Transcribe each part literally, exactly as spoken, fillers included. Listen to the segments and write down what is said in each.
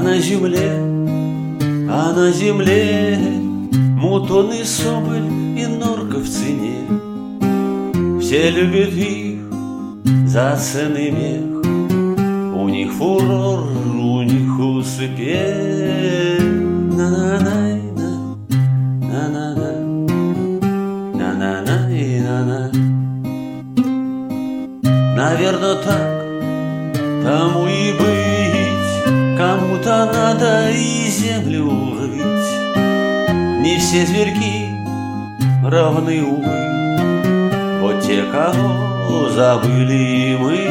на земле, а на земле мутон и соболь и норка в цене. Все любят их за ценный мех, у них фурор, у них успех. На-на-най, на-на-на, на-на-най, на-на. Наверно, так тому и быть, кому-то надо и землю рыть. Не все зверьки равны, увы, вот те, кого забыли мы.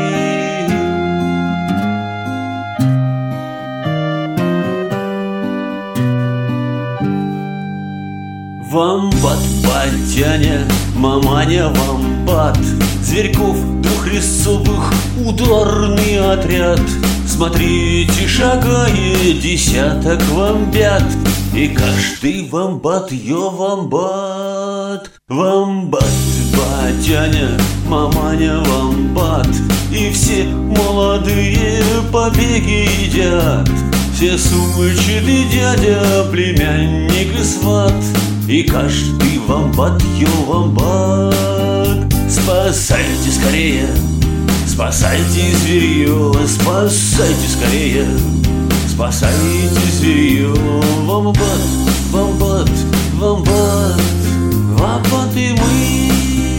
Вамбат, батяня, маманя, вамбат, зверьков двухрезцовых ударный отряд. Смотрите, шагает десяток вамбят, и каждый вамбат, ё вамбат. Вамбат, батяня, маманя, вамбат, и все молодые побеги едят. Все сумчатый дядя, племянник и сват, и каждый вамбат, ё вамбат. Спасайте скорее, спасайте зверье, спасайте скорее, спасайте зверье. Вамбат, вамбат, вамбат, вамбат и мы.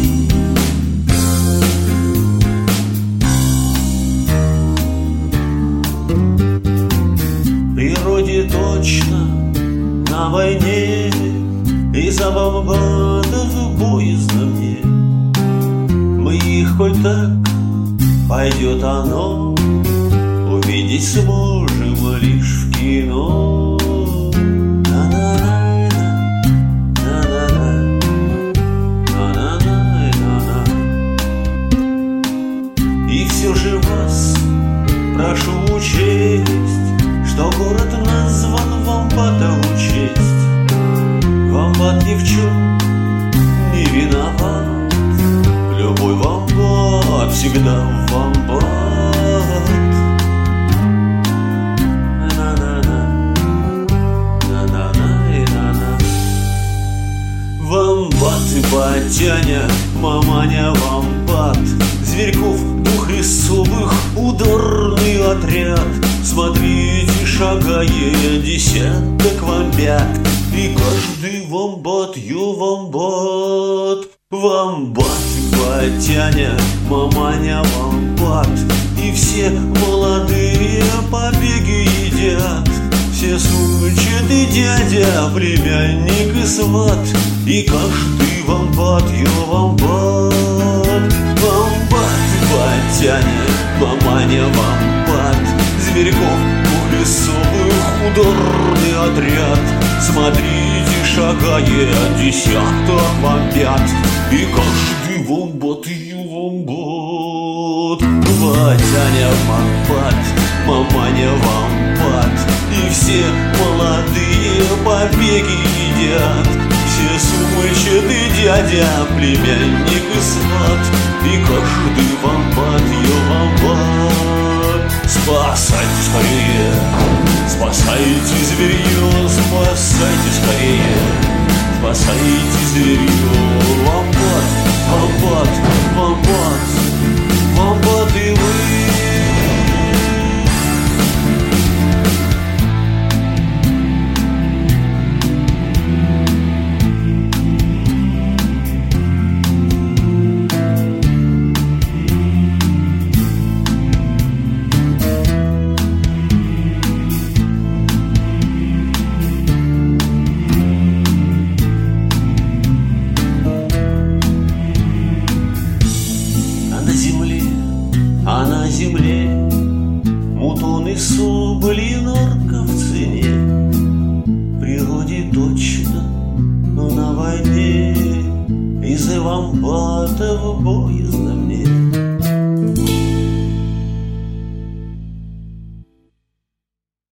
В природе точно на войне из-за вамбатов боязно мне. Мы их хоть так пойдет оно, увидеть сможем лишь в кино. И все же вас прошу учесть, что город назван вамбатову честь. Вамбат ни в чем не виноват, любой вамбат всегда вамбат. На-на-на, на-на-на и на-на. Вамбат и батяня, маманя, вамбат, зверьков двухрезцовых ударный отряд. Смотрите, шагает десяток вамбят, и каждый вамбат, ё вамбат. Вамбат, батяня, маманя, вамбат, и все молодые побеги едят. Все сумчатый дядя, племянник и сват, и каждый вамбат, ё вамбат. Вамбат, батяня, маманя, вамбат, зверьков двухрезцовых ударный отряд. Смотрите, шагает десяток вамбят, и каждый вамбат, ё вамбат. Батяня, вамбат, маманя, вамбат, и все молодые побеги едят. Все сумчатый дядя, племянник и сват, и каждый вамбат, ё вамбат. Спасайте скорее, спасайте зверье, спасайте скорее, спасайте зверье. Вамбат, вамбат, вамбат.